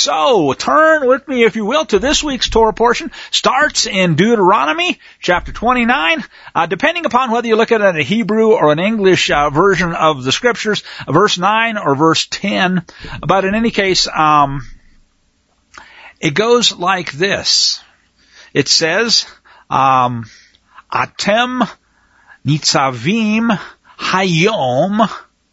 So turn with me, if you will, to this week's Torah portion. Starts in Deuteronomy chapter 29. Depending upon whether you look at it in a Hebrew or an English version of the scriptures, verse 9 or verse 10. But in any case, it goes like this. It says, Atem nitzavim hayom.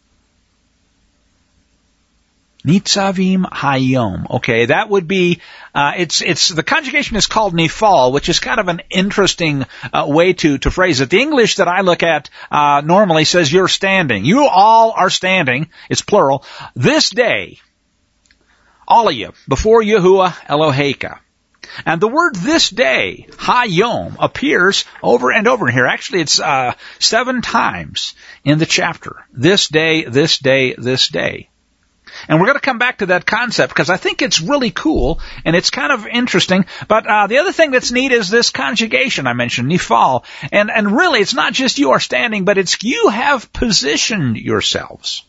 Nitzavim hayom. Okay, that would be, it's, the conjugation is called nifal, which is kind of an interesting, way to phrase it. The English that I look at, normally says you're standing. You all are standing. It's plural. This day, all of you, before Yahuwah Eloheka. And the word this day, hayom, appears over and over here. Actually, it's 7 times in the chapter. This day, this day, this day. And we're going to come back to that concept because I think it's really cool and it's kind of interesting. But the other thing that's neat is this conjugation I mentioned, nifal. And really, it's not just you are standing, but it's you have positioned yourselves.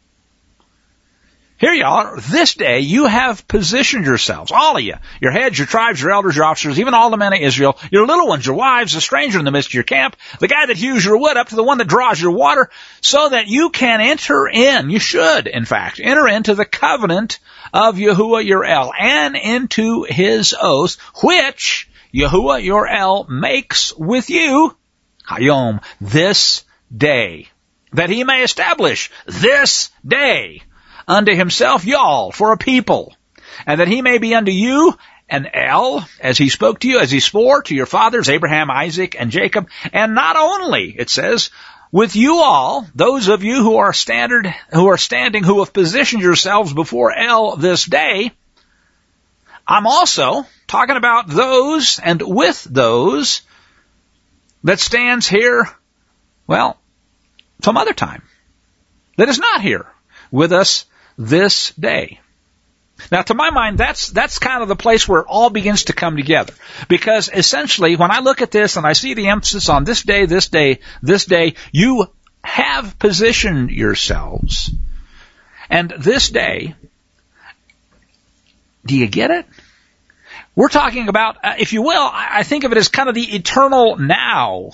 Here you are. This day, you have positioned yourselves, all of you, your heads, your tribes, your elders, your officers, even all the men of Israel, your little ones, your wives, the stranger in the midst of your camp, the guy that hews your wood up to the one that draws your water, so that you can enter in, you should, in fact, enter into the covenant of Yahuwah your El, and into his oath, which Yahuwah your El makes with you, Hayom, this day, that he may establish this day unto himself y'all for a people, and that he may be unto you an El, as he spoke to you, as he swore to your fathers, Abraham, Isaac, and Jacob, and not only, it says, with you all, those of you who are standing, who have positioned yourselves before El this day, I'm also talking about those and with those that stands here, well, some other time, that is not here with us this day. Now, to my mind, that's kind of the place where it all begins to come together. Because essentially, when I look at this and I see the emphasis on this day, this day, this day, you have positioned yourselves. And this day, do you get it? We're talking about, if you will, I think of it as kind of the eternal now.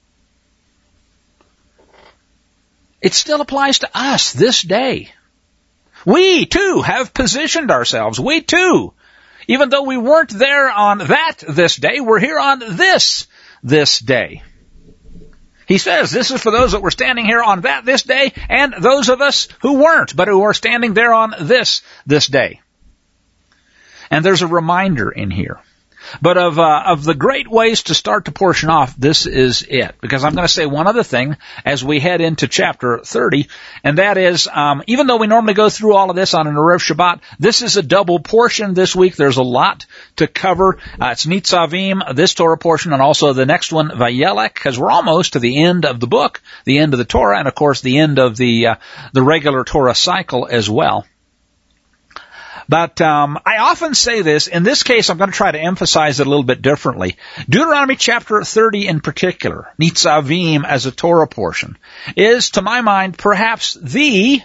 It still applies to us this day. We, too, have positioned ourselves. We, too, even though we weren't there on that this day, we're here on this day. He says this is for those that were standing here on that this day, and those of us who weren't, but who are standing there on this day. And there's a reminder in here. But of the great ways to start to portion off, this is it. Because I'm going to say one other thing as we head into chapter 30, and that is, even though we normally go through all of this on an Erev Shabbat, this is a double portion this week. There's a lot to cover. It's Nitzavim, this Torah portion, and also the next one, Vayelech, because we're almost to the end of the book, the end of the Torah, and of course the end of the regular Torah cycle as well. But I often say this. In this case, I'm going to try to emphasize it a little bit differently. Deuteronomy chapter 30 in particular, Nitzavim as a Torah portion, is, to my mind, perhaps the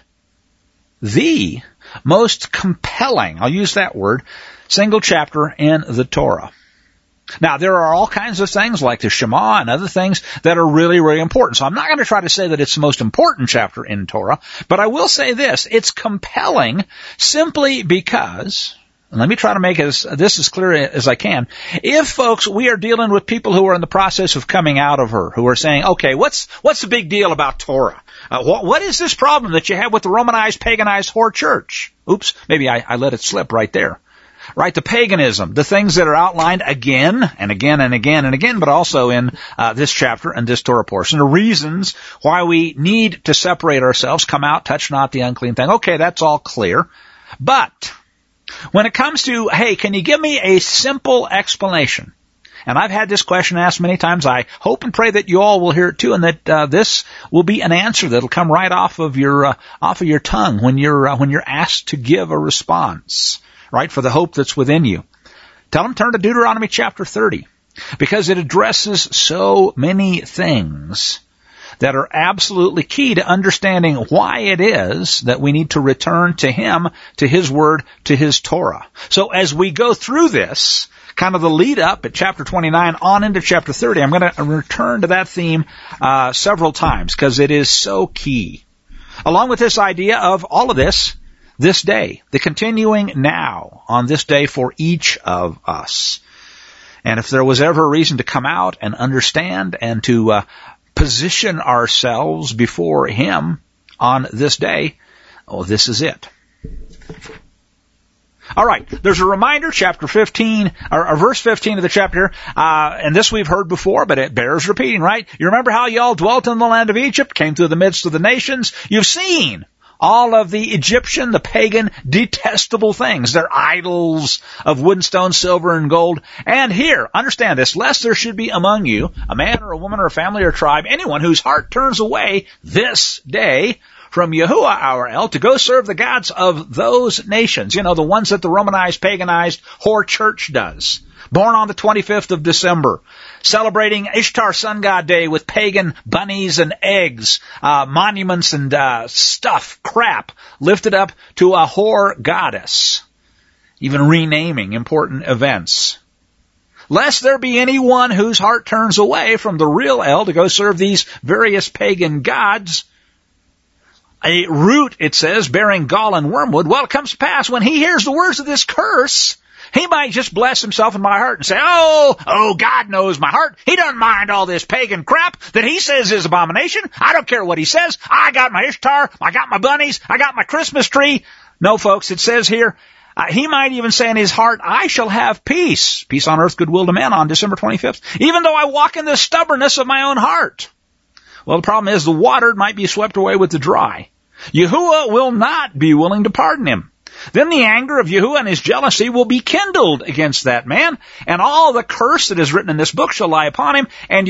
most compelling, I'll use that word, single chapter in the Torah. Now, there are all kinds of things like the Shema and other things that are really, really important. So I'm not going to try to say that it's the most important chapter in Torah, but I will say this. It's compelling simply because, and let me try to make this as clear as I can. If, folks, we are dealing with people who are in the process of coming out of her, who are saying, okay, what's the big deal about Torah? What is this problem that you have with the Romanized, paganized whore church? Oops, maybe I let it slip right there. Right, the paganism, the things that are outlined again and again and again and again, but also in this chapter and this Torah portion, the reasons why we need to separate ourselves, come out, touch not the unclean thing. Okay, that's all clear. But when it comes to, hey, can you give me a simple explanation? And I've had this question asked many times. I hope and pray that you all will hear it too, and that this will be an answer that'll come right off of your tongue when you're asked to give a response. Right, for the hope that's within you. Tell them, turn to Deuteronomy chapter 30, because it addresses so many things that are absolutely key to understanding why it is that we need to return to Him, to His Word, to His Torah. So as we go through this, kind of the lead up at chapter 29 on into chapter 30, I'm going to return to that theme several times because it is so key. Along with this idea of all of this day, the continuing now on this day for each of us. And if there was ever a reason to come out and understand and to position ourselves before Him on this day, this is it. All right, there's a reminder, chapter 15, or verse 15 of the chapter, and this we've heard before, but it bears repeating, right? You remember how y'all dwelt in the land of Egypt, came through the midst of the nations? You've seen all of the Egyptian, the pagan, detestable things. They're idols of wood and stone, silver and gold. And here, understand this, lest there should be among you a man or a woman or a family or tribe, anyone whose heart turns away this day from Yahuwah our El to go serve the gods of those nations. You know, the ones that the Romanized, paganized whore church does. Born on the 25th of December, celebrating Ishtar Sun God Day with pagan bunnies and eggs, monuments and crap, lifted up to a whore goddess, even renaming important events. Lest there be anyone whose heart turns away from the real El to go serve these various pagan gods. A root, it says, bearing gall and wormwood. Well, it comes to pass when he hears the words of this curse, he might just bless himself in my heart and say, oh, God knows my heart. He doesn't mind all this pagan crap that he says is abomination. I don't care what he says. I got my Ishtar. I got my bunnies. I got my Christmas tree. No, folks, it says here, he might even say in his heart, I shall have peace. Peace on earth, goodwill to men on December 25th. Even though I walk in the stubbornness of my own heart. Well, the problem is the water might be swept away with the dry. Yahuwah will not be willing to pardon him. Then the anger of Yahuwah and his jealousy will be kindled against that man, and all the curse that is written in this book shall lie upon him, and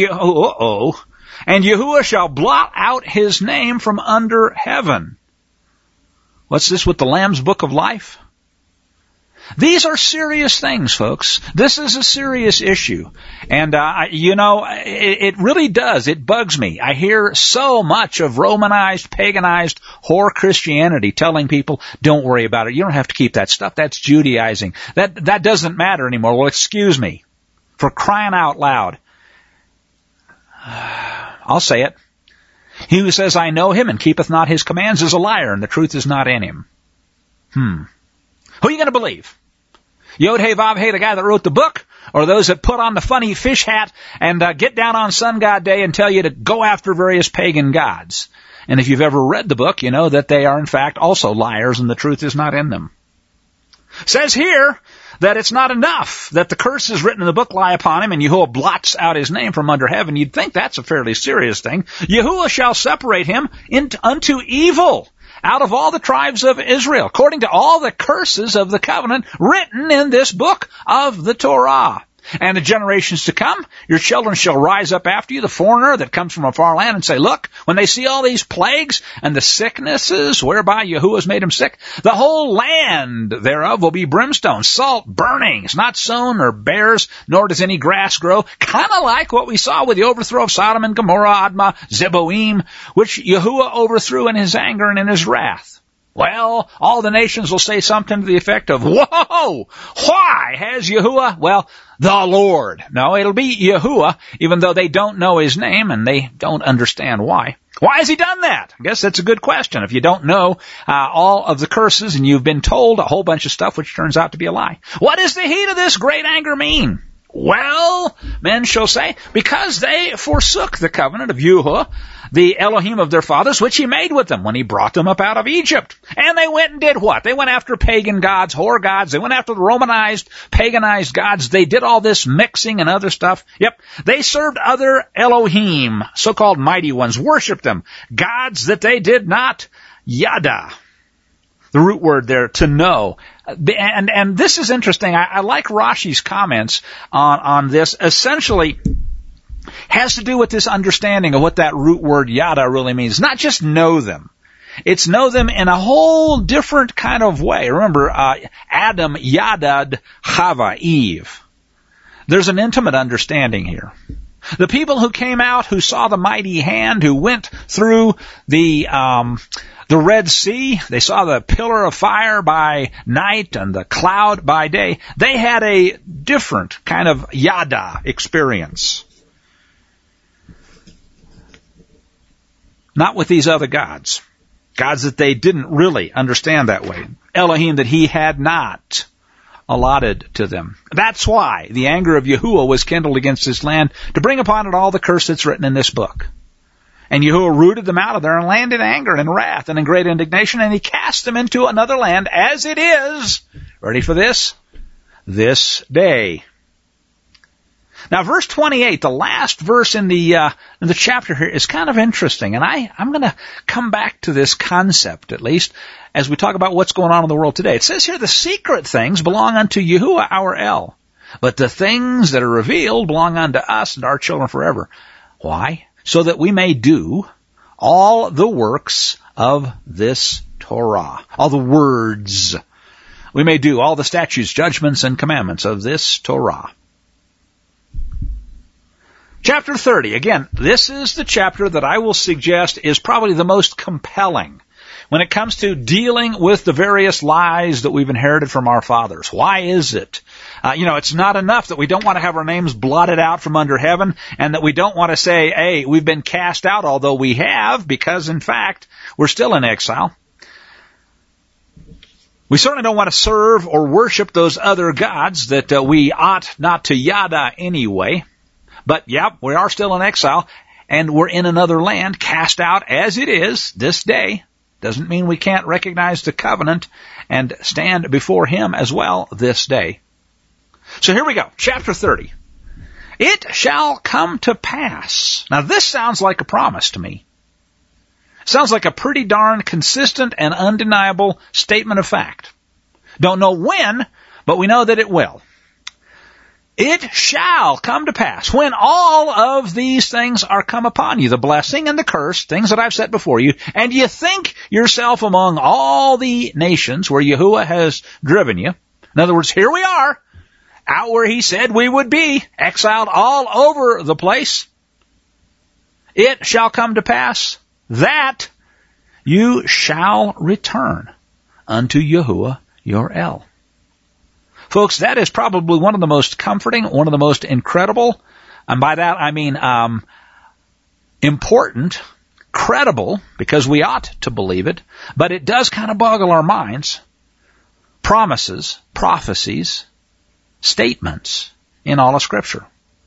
Yahuwah shall blot out his name from under heaven. What's this with the Lamb's Book of Life? These are serious things, folks. This is a serious issue. And, it really does. It bugs me. I hear so much of Romanized, paganized, whore Christianity telling people, don't worry about it. You don't have to keep that stuff. That's Judaizing. That doesn't matter anymore. Well, excuse me. For crying out loud. I'll say it. He who says, I know him and keepeth not his commands is a liar, and the truth is not in him. Who are you going to believe? Yod He Vav He, the guy that wrote the book, or those that put on the funny fish hat and get down on Sun God Day and tell you to go after various pagan gods? And if you've ever read the book, you know that they are in fact also liars and the truth is not in them. Says here that it's not enough that the curses written in the book lie upon him and Yahuwah blots out his name from under heaven. You'd think that's a fairly serious thing. Yahuwah shall separate him unto evil out of all the tribes of Israel, according to all the curses of the covenant written in this book of the Torah. And the generations to come, your children shall rise up after you, the foreigner that comes from a far land, and say, look, when they see all these plagues and the sicknesses whereby Yahuwah has made him sick, the whole land thereof will be brimstone, salt, burnings, not sown nor bears, nor does any grass grow, kind of like what we saw with the overthrow of Sodom and Gomorrah, Admah, Zeboim, which Yahuwah overthrew in his anger and in his wrath. Well, all the nations will say something to the effect of, whoa, why has Yahuwah, well, the Lord. No, it'll be Yahuwah, even though they don't know his name and they don't understand why. Why has he done that? I guess that's a good question. If you don't know all of the curses and you've been told a whole bunch of stuff which turns out to be a lie. What does the heat of this great anger mean? Well, men shall say, because they forsook the covenant of Yahuwah, the Elohim of their fathers, which he made with them when he brought them up out of Egypt. And they went and did what? They went after pagan gods, whore gods. They went after the Romanized, paganized gods. They did all this mixing and other stuff. Yep. They served other Elohim, so-called mighty ones, worshiped them. Gods that they did not yada. The root word there, to know. And this is interesting. I like Rashi's comments on this. Essentially, has to do with this understanding of what that root word yada really means. Not just know them. It's know them in a whole different kind of way. Remember, Adam yadad Chava, Eve. There's an intimate understanding here. The people who came out, who saw the mighty hand, who went through the Red Sea, they saw the pillar of fire by night and the cloud by day. They had a different kind of yada experience. Not with these other gods. Gods that they didn't really understand that way. Elohim that he had not allotted to them. That's why the anger of Yahuwah was kindled against this land, to bring upon it all the curse that's written in this book. And Yahuwah rooted them out of their land in anger and wrath and in great indignation, and he cast them into another land as it is, ready for this day. Now, verse 28, the last verse in the chapter here, is kind of interesting, and I'm going to come back to this concept, at least, as we talk about what's going on in the world today. It says here, the secret things belong unto Yahuwah our El, but the things that are revealed belong unto us and our children forever. Why? So that we may do all the works of this Torah, all the words. We may do all the statutes, judgments, and commandments of this Torah. Chapter 30. Again, this is the chapter that I will suggest is probably the most compelling when it comes to dealing with the various lies that we've inherited from our fathers. Why is it? It's not enough that we don't want to have our names blotted out from under heaven, and that we don't want to say, hey, we've been cast out, although we have, because in fact, we're still in exile. We certainly don't want to serve or worship those other gods that we ought not to yada anyway. But, we are still in exile, and we're in another land, cast out as it is this day. Doesn't mean we can't recognize the covenant and stand before him as well this day. So here we go, chapter 30. It shall come to pass. Now this sounds like a promise to me. Sounds like a pretty darn consistent and undeniable statement of fact. Don't know when, but we know that it will. It shall come to pass when all of these things are come upon you, the blessing and the curse, things that I've set before you, and you think yourself among all the nations where Yahuwah has driven you. In other words, here we are, out where he said we would be, exiled all over the place. It shall come to pass that you shall return unto Yahuwah your El. Folks, that is probably one of the most comforting, one of the most incredible, and by that I mean important, credible, because we ought to believe it, but it does kind of boggle our minds, promises, prophecies, statements in all of Scripture.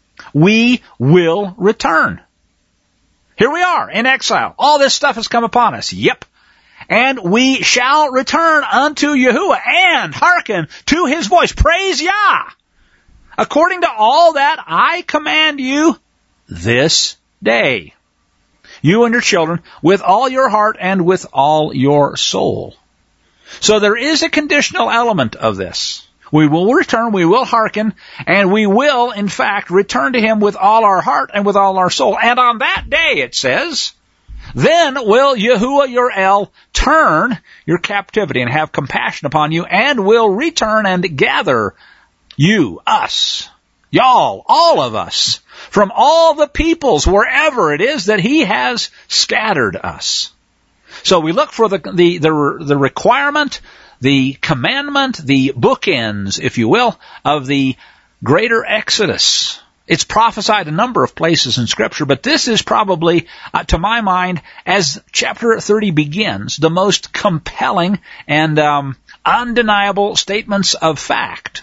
We will return. Here we are in exile. All this stuff has come upon us. Yep. And we shall return unto Yahuwah and hearken to his voice. Praise Yah! According to all that I command you this day. You and your children with all your heart and with all your soul. So there is a conditional element of this. We will return, we will hearken, and we will, in fact, return to him with all our heart and with all our soul. And on that day, it says, then will Yahuwah your El turn your captivity and have compassion upon you, and will return and gather you, us, y'all, all of us, from all the peoples, wherever it is that he has scattered us. So we look for the requirement, the commandment, the bookends, if you will, of the greater Exodus. It's prophesied a number of places in Scripture, but this is probably, to my mind, as chapter 30 begins, the most compelling and undeniable statements of fact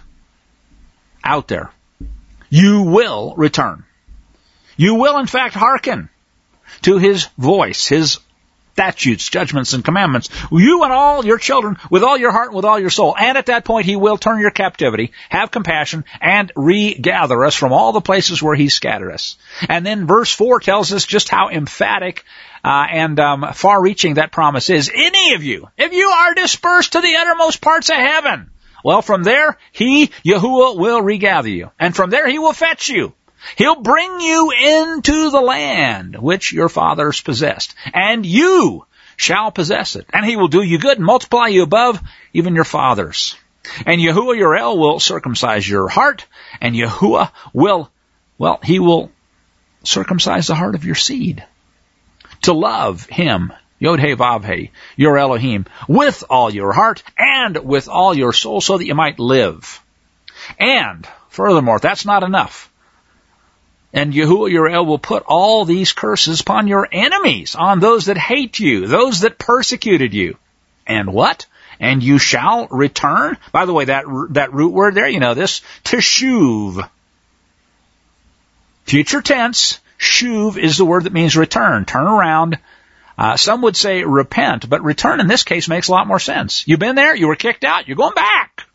out there. You will return. You will, in fact, hearken to his voice, his statutes, judgments, and commandments. You and all your children with all your heart and with all your soul. And at that point, he will turn your captivity, have compassion, and regather us from all the places where he scattered us. And then verse 4 tells us just how emphatic and far-reaching that promise is. Any of you, if you are dispersed to the uttermost parts of heaven, well, from there, he, Yahuwah, will regather you. And from there, he will fetch you. He'll bring you into the land which your fathers possessed, and you shall possess it. And he will do you good and multiply you above even your fathers. And Yahuwah your El will circumcise your heart, and Yahuwah will, he will circumcise the heart of your seed, to love Him, Yod-Heh Vav-Heh, your Elohim, with all your heart and with all your soul, so that you might live. And, furthermore, that's not enough. And Yahuwah your El will put all these curses upon your enemies, on those that hate you, those that persecuted you. And what? And you shall return. By the way, that root word there, you know this, teshuv. Future tense, shuv is the word that means return, turn around. Some would say repent, but return in this case makes a lot more sense. You've been there, you were kicked out, you're going back.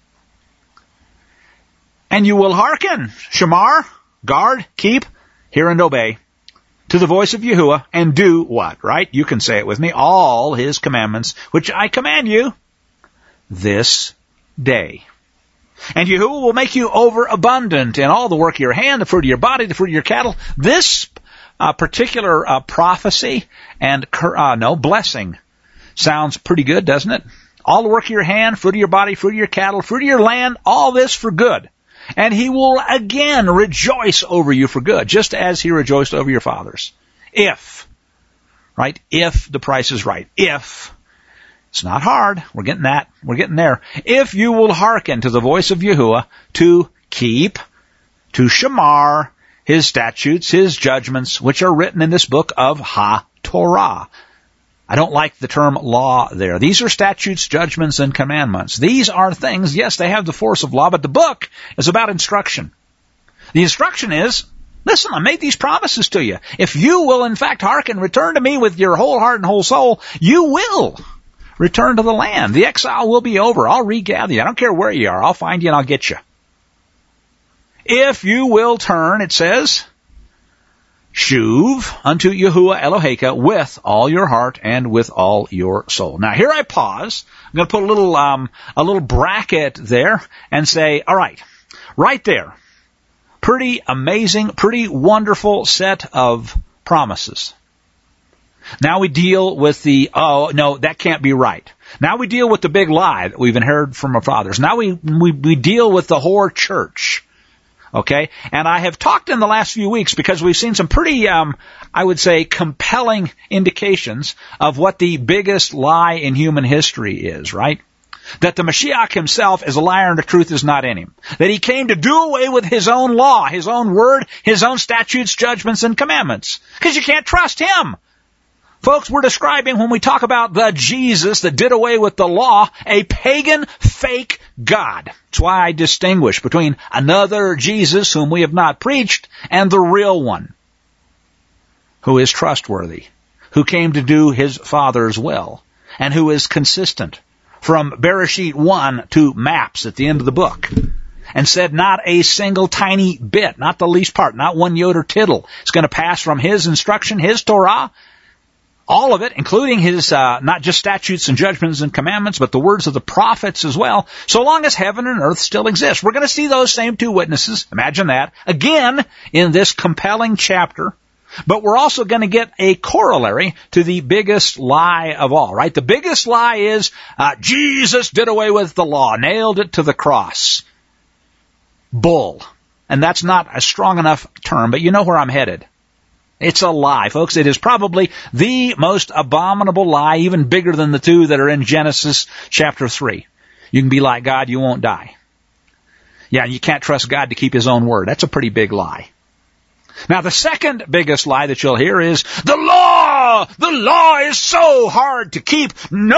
And you will hearken, shamar, guard, keep, hear and obey, to the voice of Yahuwah, and do what, right? You can say it with me, all His commandments, which I command you this day. And Yahuwah will make you overabundant in all the work of your hand, the fruit of your body, the fruit of your cattle. This particular prophecy and blessing sounds pretty good, doesn't it? All the work of your hand, fruit of your body, fruit of your cattle, fruit of your land, all this for good. And He will again rejoice over you for good, just as He rejoiced over your fathers. If the price is right. If. It's not hard. We're getting that. We're getting there. If you will hearken to the voice of Yahuwah to keep, to shamar, His statutes, His judgments, which are written in this book of HaTorah. I don't like the term law there. These are statutes, judgments, and commandments. These are things, yes, they have the force of law, but the book is about instruction. The instruction is, listen, I made these promises to you. If you will, in fact, hearken, return to me with your whole heart and whole soul, you will return to the land. The exile will be over. I'll regather you. I don't care where you are. I'll find you and I'll get you. If you will turn, it says, shuv unto Yahuwah Eloheka with all your heart and with all your soul. Now here I pause. I'm going to put a little bracket there and say, all right, right there. Pretty amazing, pretty wonderful set of promises. Now we deal with the, oh, no, that can't be right. Now we deal with the big lie that we've inherited from our fathers. Now we deal with the whore church. Okay? And I have talked in the last few weeks because we've seen some pretty, I would say, compelling indications of what the biggest lie in human history is, right? That the Mashiach Himself is a liar and the truth is not in Him. That He came to do away with His own law, His own word, His own statutes, judgments, and commandments. Because you can't trust Him. Folks, we're describing, when we talk about the Jesus that did away with the law, a pagan, fake God. That's why I distinguish between another Jesus whom we have not preached and the real one, who is trustworthy, who came to do His Father's will, and who is consistent from Bereshit 1 to maps at the end of the book, and said not a single tiny bit, not the least part, not one yod or tittle, is going to pass from His instruction, His Torah, all of it, including His, not just statutes and judgments and commandments, but the words of the prophets as well, so long as heaven and earth still exist. We're going to see those same two witnesses, imagine that, again in this compelling chapter, but we're also going to get a corollary to the biggest lie of all, right? The biggest lie is, Jesus did away with the law, nailed it to the cross. Bull. And that's not a strong enough term, but you know where I'm headed. It's a lie, folks. It is probably the most abominable lie, even bigger than the two that are in Genesis chapter 3. You can be like God, you won't die. Yeah, you can't trust God to keep His own word. That's a pretty big lie. Now, the second biggest lie that you'll hear is, the law is so hard to keep.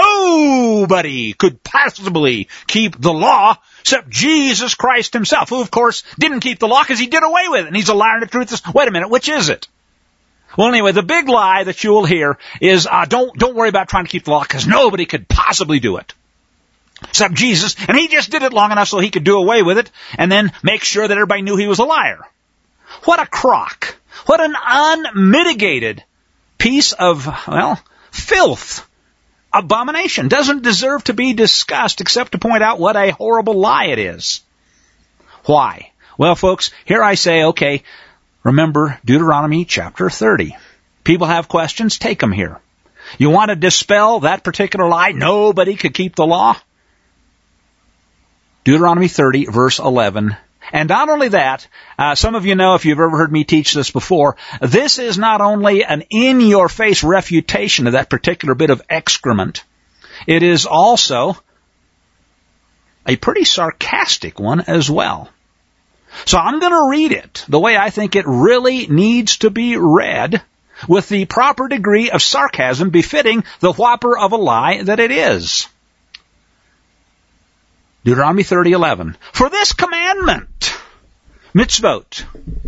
Nobody could possibly keep the law except Jesus Christ Himself, who, of course, didn't keep the law because He did away with it. And He's a liar and the truth is, wait a minute, which is it? Well, anyway, the big lie that you will hear is, don't worry about trying to keep the law because nobody could possibly do it except Jesus. And He just did it long enough so He could do away with it and then make sure that everybody knew He was a liar. What a crock. What an unmitigated piece of, filth. Abomination. Doesn't deserve to be discussed except to point out what a horrible lie it is. Why? Well, folks, here I say, okay, remember Deuteronomy chapter 30. People have questions, take them here. You want to dispel that particular lie? Nobody could keep the law? Deuteronomy 30, verse 11. And not only that, some of you know, if you've ever heard me teach this before, this is not only an in-your-face refutation of that particular bit of excrement, it is also a pretty sarcastic one as well. So I'm going to read it the way I think it really needs to be read, with the proper degree of sarcasm befitting the whopper of a lie that it is. Deuteronomy 30:11. For this commandment, mitzvot,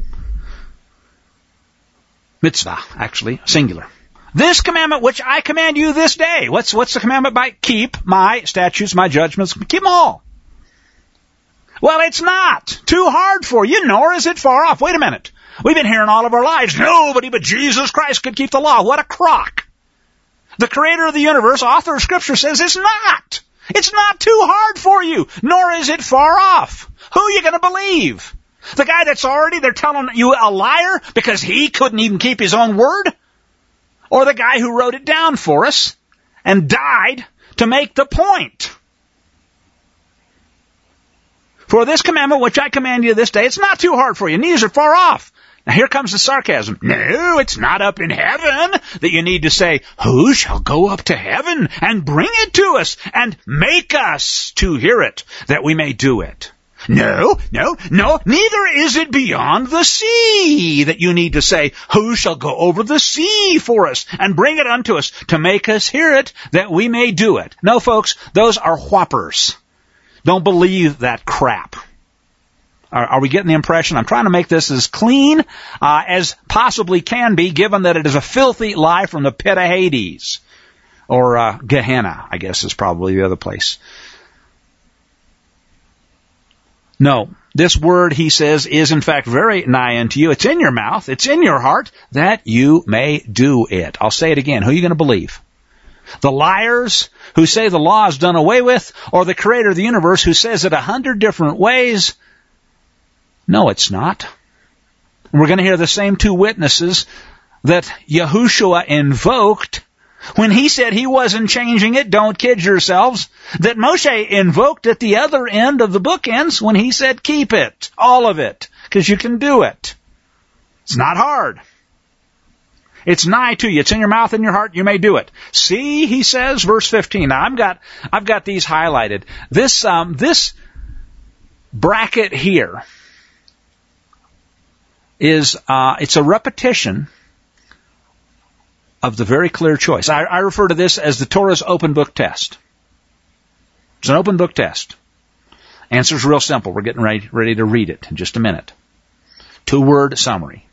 mitzvah, actually, singular. This commandment which I command you this day. What's the commandment by? Keep my statutes, my judgments, keep them all. Well, it's not too hard for you, nor is it far off. Wait a minute. We've been hearing all of our lives, nobody but Jesus Christ could keep the law. What a crock. The creator of the universe, author of Scripture, says it's not. It's not too hard for you, nor is it far off. Who are you going to believe? The guy they're telling you a liar because he couldn't even keep his own word? Or the guy who wrote it down for us and died to make the point? For this commandment which I command you this day, it's not too hard for you, neither is it far off. Now here comes the sarcasm. No, it's not up in heaven that you need to say, who shall go up to heaven and bring it to us and make us to hear it, that we may do it? No, neither is it beyond the sea that you need to say, who shall go over the sea for us and bring it unto us to make us hear it, that we may do it? No, folks, those are whoppers. Don't believe that crap. Are we getting the impression? I'm trying to make this as clean as possibly can be, given that it is a filthy lie from the pit of Hades. Or Gehenna, I guess is probably the other place. No, this word, he says, is in fact very nigh unto you. It's in your mouth. It's in your heart, that you may do it. I'll say it again. Who are you going to believe? The liars who say the law is done away with, or the creator of the universe who says it 100 different ways? No, it's not. We're going to hear the same two witnesses that Yahushua invoked when he said he wasn't changing it. Don't kid yourselves. That Moshe invoked at the other end of the bookends when he said keep it, all of it, because you can do it. It's not hard. It's nigh to you. It's in your mouth and your heart. You may do it. See, he says, verse 15. Now, I've got these highlighted. This bracket here is, it's a repetition of the very clear choice. I refer to this as the Torah's open book test. It's an open book test. Answer's real simple. We're getting ready to read it in just a minute. 2-word summary.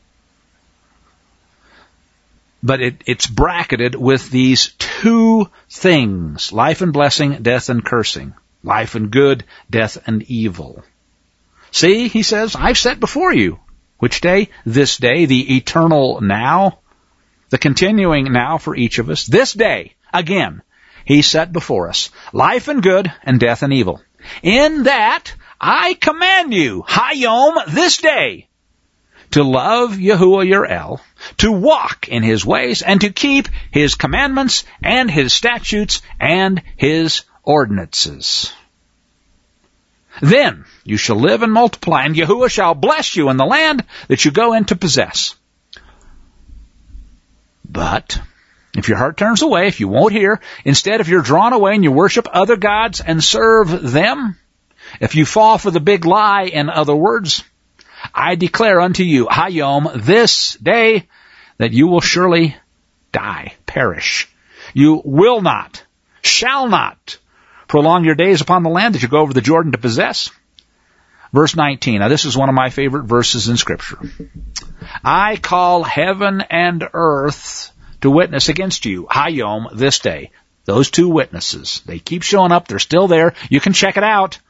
But it's bracketed with these two things: life and blessing, death and cursing. Life and good, death and evil. See, he says, I've set before you. Which day? This day, the eternal now, the continuing now for each of us. This day, again, he set before us life and good and death and evil. In that I command you, Hayom, this day, to love Yahuwah your El, to walk in his ways, and to keep his commandments and his statutes and his ordinances. Then you shall live and multiply, and Yahuwah shall bless you in the land that you go in to possess. But if your heart turns away, if you won't hear, instead if you're drawn away and you worship other gods and serve them, if you fall for the big lie, in other words, I declare unto you, Hayom, this day, that you will surely die, perish. You will not, shall not, prolong your days upon the land that you go over the Jordan to possess. Verse 19. Now this is one of my favorite verses in Scripture. I call heaven and earth to witness against you, Hayom, this day. Those two witnesses. They keep showing up. They're still there. You can check it out.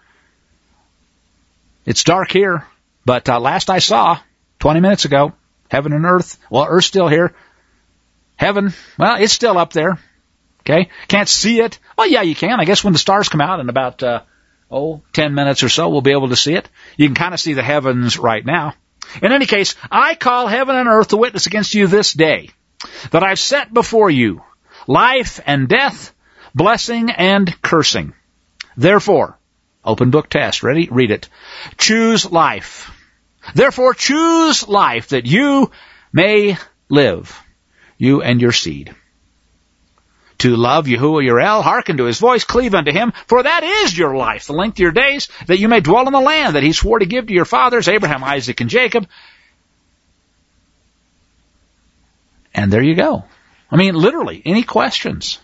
It's dark here. But last I saw, 20 minutes ago, heaven and earth. Well, earth's still here. Heaven, well, it's still up there. Okay? Can't see it. Well, yeah, you can. I guess when the stars come out in about, 10 minutes or so, we'll be able to see it. You can kind of see the heavens right now. In any case, I call heaven and earth to witness against you this day, that I've set before you life and death, blessing and cursing. Therefore, Open book test. Ready? Read it. Choose life. Therefore choose life that you may live, you and your seed. To love Yahuwah your El, hearken to his voice, cleave unto him, for that is your life, the length of your days, that you may dwell in the land that he swore to give to your fathers, Abraham, Isaac, and Jacob. And there you go. I mean, literally, any questions?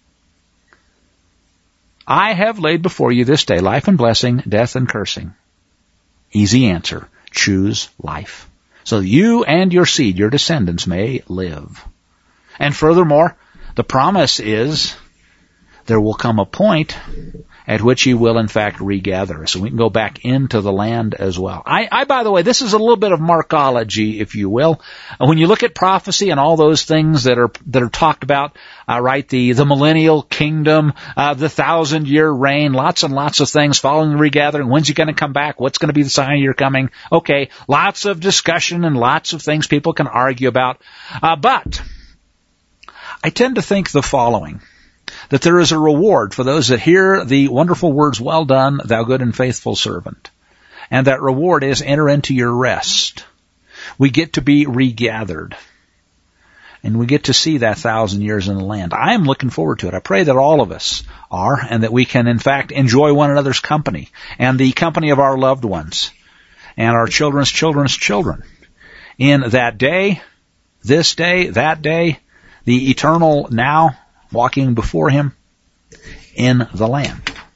I have laid before you this day life and blessing, death and cursing. Easy answer. Choose life. So you and your seed, your descendants, may live. And furthermore, the promise is there will come a point at which he will in fact regather. So we can go back into the land as well. I by the way, this is a little bit of Markology, if you will. When you look at prophecy and all those things that are talked about, right, the millennial kingdom, the 1,000-year reign, lots and lots of things following the regathering. When's he going to come back? What's going to be the sign of your coming? Okay, lots of discussion and lots of things people can argue about. But I tend to think the following, that there is a reward for those that hear the wonderful words, well done, thou good and faithful servant. And that reward is enter into your rest. We get to be regathered. And we get to see that 1,000 years in the land. I am looking forward to it. I pray that all of us are, and that we can in fact enjoy one another's company, and the company of our loved ones, and our children's children's children. In that day, this day, that day, the eternal now, walking before him in the land.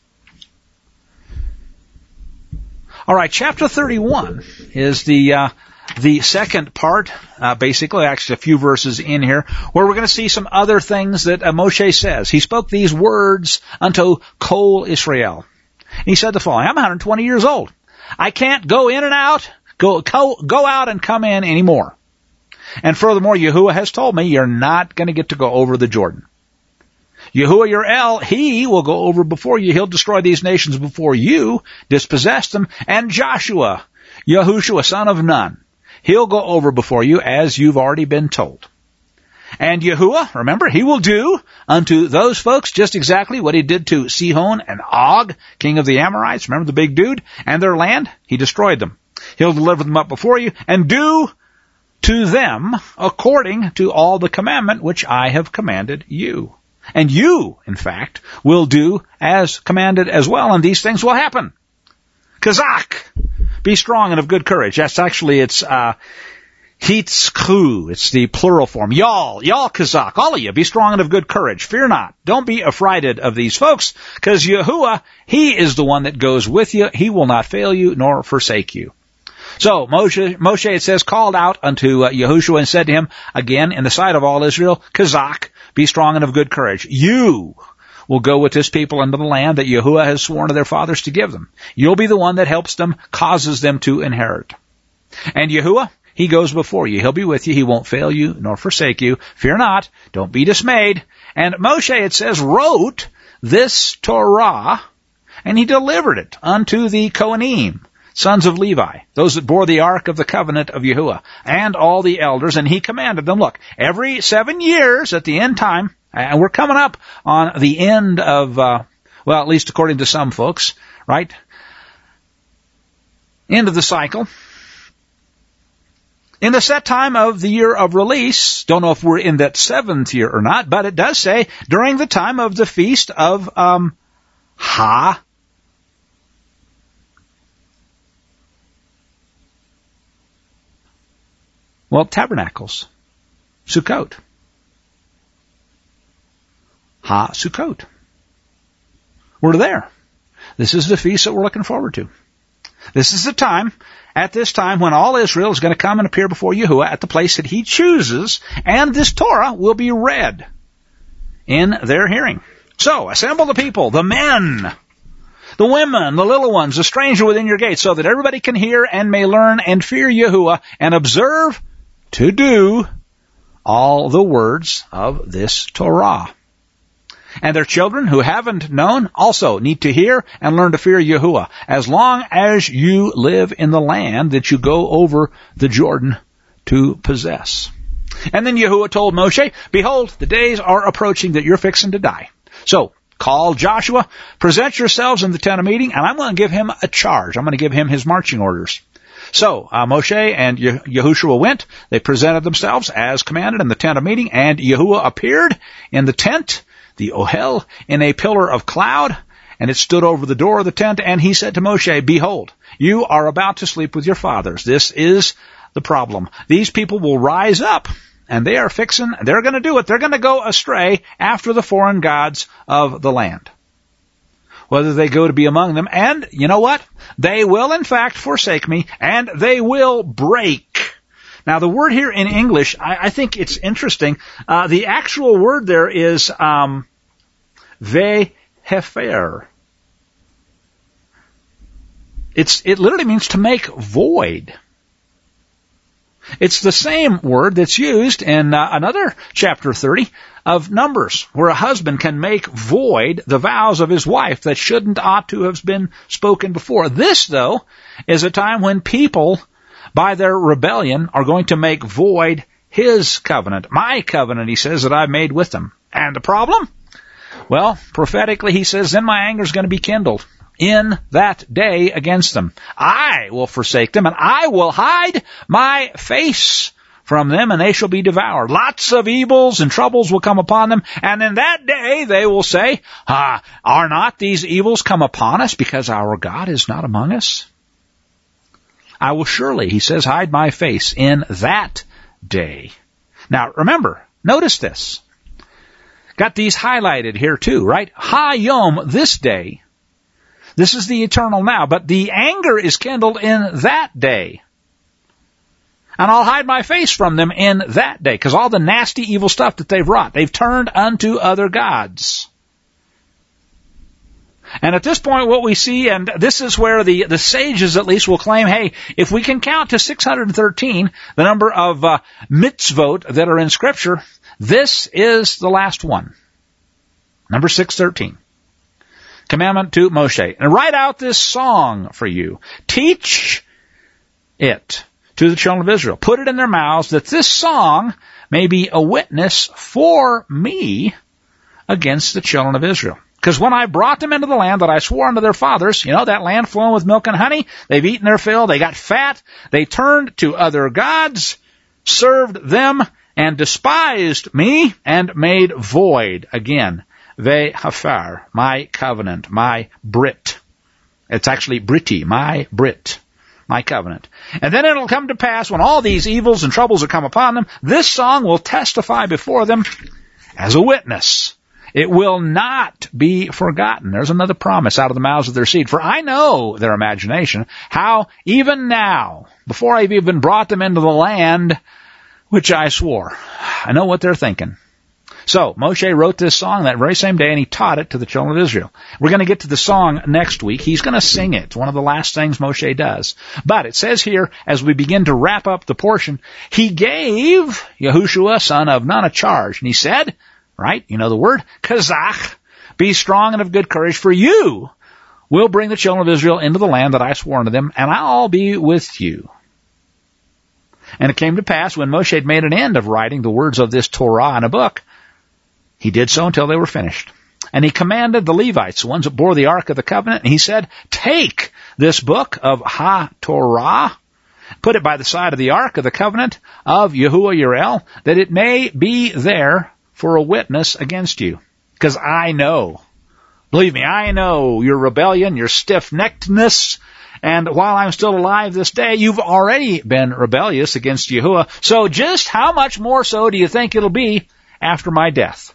All right, chapter 31 is the second part, basically, actually a few verses in here, where we're going to see some other things that Moshe says. He spoke these words unto Kol Israel. He said the following, I'm 120 years old. I can't go in and out, go out and come in anymore. And furthermore, Yahuwah has told me you're not going to get to go over the Jordan. Yahuwah your El, he will go over before you. He'll destroy these nations before you, dispossess them. And Joshua, Yahushua, son of Nun, he'll go over before you as you've already been told. And Yahuwah, remember, he will do unto those folks just exactly what he did to Sihon and Og, king of the Amorites. Remember the big dude? And their land? He destroyed them. He'll deliver them up before you and do to them according to all the commandment which I have commanded you. And you, in fact, will do as commanded as well, and these things will happen. Kazak, be strong and of good courage. That's actually, it's Hitzku. It's the plural form. Y'all Kazak, all of you, be strong and of good courage. Fear not. Don't be affrighted of these folks, because Yahuwah, he is the one that goes with you. He will not fail you nor forsake you. So Moshe, it says, called out unto Yahushua and said to him, again, in the sight of all Israel, Kazak, be strong and of good courage. You will go with this people into the land that Yahuwah has sworn to their fathers to give them. You'll be the one that helps them, causes them to inherit. And Yahuwah, he goes before you. He'll be with you. He won't fail you nor forsake you. Fear not. Don't be dismayed. And Moshe, it says, wrote this Torah, and he delivered it unto the Kohanim, sons of Levi, those that bore the ark of the covenant of Yahuwah, and all the elders, and he commanded them, look, every 7 years at the end time, and we're coming up on the end of, well, at least according to some folks, right? End of the cycle. In the set time of the year of release, don't know if we're in that 7th year or not, but it does say during the time of the feast of Tabernacles. Sukkot. Sukkot. We're there. This is the feast that we're looking forward to. This is the time, at this time, when all Israel is going to come and appear before Yahuwah at the place that he chooses, and this Torah will be read in their hearing. So, assemble the people, the men, the women, the little ones, the stranger within your gates, so that everybody can hear and may learn and fear Yahuwah and observe to do all the words of this Torah. And their children who haven't known also need to hear and learn to fear Yahuwah, as long as you live in the land that you go over the Jordan to possess. And then Yahuwah told Moshe, behold, the days are approaching that you're fixing to die. So, call Joshua, present yourselves in the tent of meeting, and I'm going to give him a charge. I'm going to give him his marching orders. So Moshe and Yahushua went. They presented themselves as commanded in the tent of meeting, and Yahuwah appeared in the tent, the Ohel, in a pillar of cloud, and it stood over the door of the tent, and he said to Moshe, behold, you are about to sleep with your fathers. This is the problem. These people will rise up, and they're going to do it. They're going to go astray after the foreign gods of the land. Whether they go to be among them, and you know what? They will in fact forsake me, and they will break. Now the word here in English, I think it's interesting. The actual word there is vehefer. It literally means to make void. It's the same word that's used in another chapter 30 of Numbers, where a husband can make void the vows of his wife that ought to have been spoken before. This, though, is a time when people, by their rebellion, are going to make void his covenant. My covenant, he says, that I've made with them. And the problem? Well, prophetically, he says, then my anger is going to be kindled in that day against them. I will forsake them, and I will hide my face from them, and they shall be devoured. Lots of evils and troubles will come upon them, and in that day they will say, are not these evils come upon us because our God is not among us? I will surely, he says, hide my face in that day. Now remember, notice this. Got these highlighted here too, right? Ha-yom, this day. This is the eternal now, but the anger is kindled in that day. And I'll hide my face from them in that day, because all the nasty, evil stuff that they've wrought, they've turned unto other gods. And at this point, what we see, and this is where the sages at least will claim, hey, if we can count to 613, the number of mitzvot that are in Scripture, this is the last one. Number 613. Commandment to Moshe. And write out this song for you. Teach it to the children of Israel. Put it in their mouths, that this song may be a witness for me against the children of Israel. Because when I brought them into the land that I swore unto their fathers, that land flowing with milk and honey, they've eaten their fill, they got fat, they turned to other gods, served them, and despised me, and made void again ve'hafar, my covenant, my Brit. It's actually Briti, my Brit, my covenant. And then it'll come to pass, when all these evils and troubles will come upon them, this song will testify before them as a witness. It will not be forgotten. There's another promise out of the mouths of their seed. For I know their imagination, how even now, before I've even brought them into the land which I swore, I know what they're thinking. So Moshe wrote this song that very same day, and he taught it to the children of Israel. We're going to get to the song next week. He's going to sing it. It's one of the last things Moshe does. But it says here, as we begin to wrap up the portion, he gave Yahushua, son of Nun, a charge. And he said, right, you know the word, kazach, be strong and of good courage, for you will bring the children of Israel into the land that I swore unto them, and I'll be with you. And it came to pass, when Moshe had made an end of writing the words of this Torah in a book, he did so until they were finished. And he commanded the Levites, the ones that bore the Ark of the Covenant, and he said, take this book of HaTorah, put it by the side of the Ark of the Covenant of Yahuwah Yireh, that it may be there for a witness against you. Because I know, believe me, I know your rebellion, your stiff-neckedness, and while I'm still alive this day, you've already been rebellious against Yahuwah. So just how much more so do you think it'll be after my death?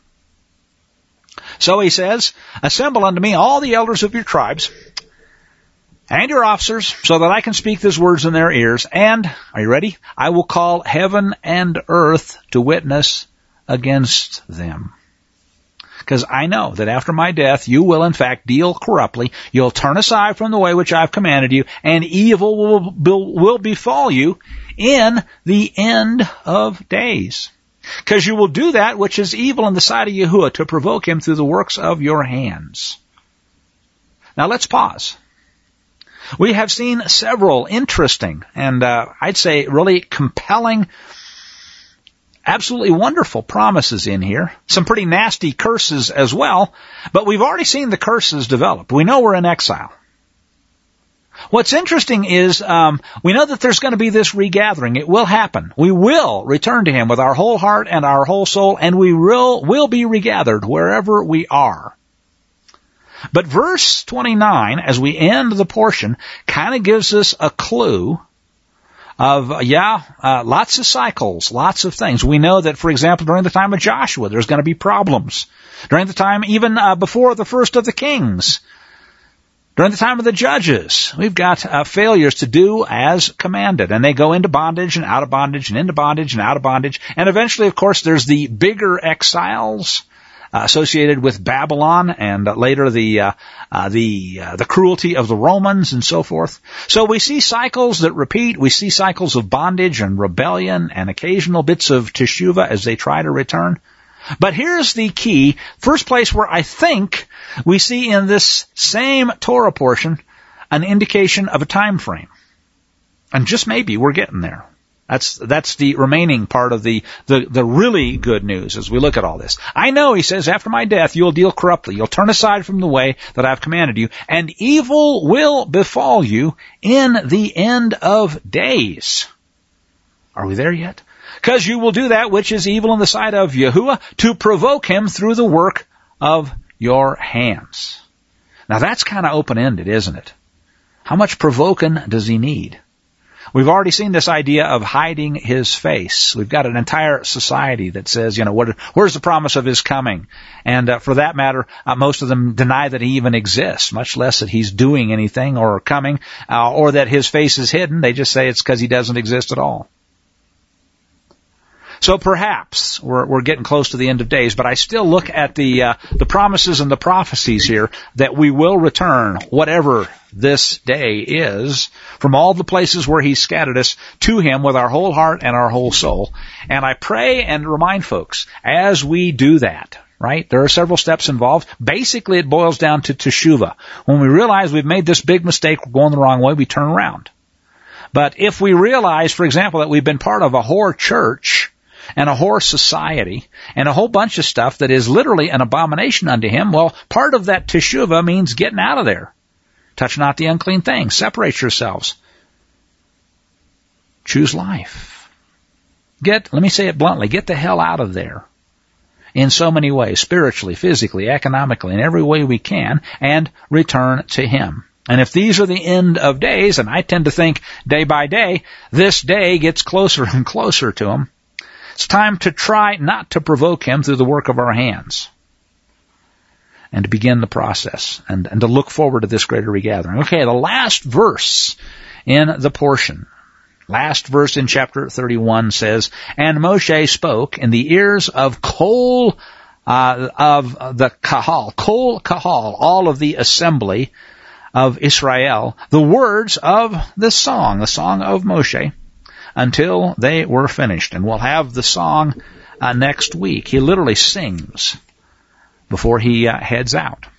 So he says, assemble unto me all the elders of your tribes and your officers, so that I can speak these words in their ears. And, are you ready? I will call heaven and earth to witness against them. Because I know that after my death, you will in fact deal corruptly. You'll turn aside from the way which I've commanded you, and evil will befall you in the end of days. Because you will do that which is evil in the sight of Yahuwah, to provoke him through the works of your hands. Now let's pause. We have seen several interesting and I'd say really compelling absolutely wonderful promises in here. Some pretty nasty curses as well. But we've already seen the curses develop. We know we're in exile. What's interesting is we know that there's going to be this regathering. It will happen. We will return to Him with our whole heart and our whole soul, and we will be regathered wherever we are. But verse 29, as we end the portion, kind of gives us a clue of, lots of cycles, lots of things. We know that, for example, during the time of Joshua, there's going to be problems. During the time even before the first of the kings, during the time of the judges, we've got failures to do as commanded. And they go into bondage and out of bondage and into bondage and out of bondage. And eventually, of course, there's the bigger exiles associated with Babylon and later the cruelty of the Romans and so forth. So we see cycles that repeat. We see cycles of bondage and rebellion and occasional bits of teshuvah as they try to return. But here's the key. First place where I think we see in this same Torah portion an indication of a time frame. And just maybe we're getting there. That's the remaining part of the really good news as we look at all this. I know, he says, after my death you'll deal corruptly. You'll turn aside from the way that I've commanded you, and evil will befall you in the end of days. Are we there yet? Because you will do that which is evil in the sight of Yahuwah, to provoke Him through the work of your hands. Now that's kind of open-ended, isn't it? How much provoking does He need? We've already seen this idea of hiding His face. We've got an entire society that says, where's the promise of His coming? And for that matter, most of them deny that He even exists, much less that He's doing anything or coming, or that His face is hidden. They just say it's because He doesn't exist at all. So perhaps we're getting close to the end of days, but I still look at the promises and the prophecies here that we will return, whatever this day is, from all the places where He scattered us to Him with our whole heart and our whole soul. And I pray and remind folks, as we do that, right, there are several steps involved. Basically, it boils down to teshuvah. When we realize we've made this big mistake, we're going the wrong way, we turn around. But if we realize, for example, that we've been part of a whore church, and a whore society, and a whole bunch of stuff that is literally an abomination unto Him, well, part of that teshuvah means getting out of there. Touch not the unclean thing. Separate yourselves. Choose life. Let me say it bluntly, get the hell out of there. In so many ways, spiritually, physically, economically, in every way we can, and return to Him. And if these are the end of days, and I tend to think day by day, this day gets closer and closer to Him, it's time to try not to provoke Him through the work of our hands, and to begin the process, and to look forward to this greater regathering. Okay, the last verse in the portion, last verse in chapter 31 says, "And Moshe spoke in the ears of Kol, of the Kahal, Kol Kahal, all of the assembly of Israel, the words of the song of Moshe, until they were finished." And we'll have the song next week. He literally sings before he heads out.